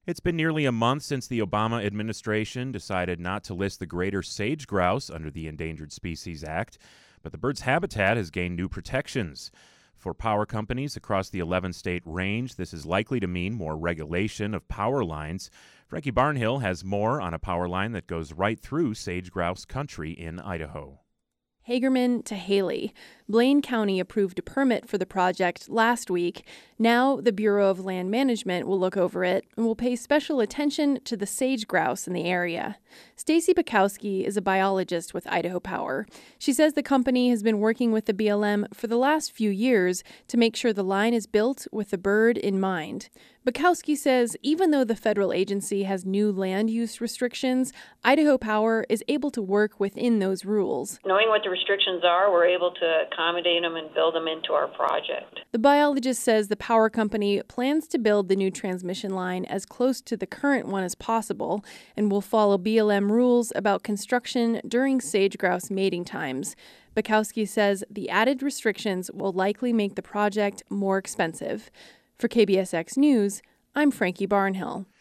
It's been nearly a month since the Obama administration decided not to list the greater sage grouse under the Endangered Species Act, but the bird's habitat has gained new protections. For power companies across the 11-state range, this is likely to mean more regulation of power lines. Frankie Barnhill has more on a power line that goes right through sage grouse country in Idaho. Hagerman to Haley. Blaine County approved a permit for the project last week. Now the Bureau of Land Management will look over it and will pay special attention to the sage grouse in the area. Stacy Bukowski is a biologist with Idaho Power. She says the company has been working with the BLM for the last few years to make sure the line is built with the bird in mind. Bukowski says even though the federal agency has new land use restrictions, Idaho Power is able to work within those rules. Knowing what the restrictions are, we're able to accommodate them and build them into our project. The biologist says the power company plans to build the new transmission line as close to the current one as possible and will follow BLM rules about construction during sage grouse mating times. Bukowski says the added restrictions will likely make the project more expensive. For KBSX News, I'm Frankie Barnhill.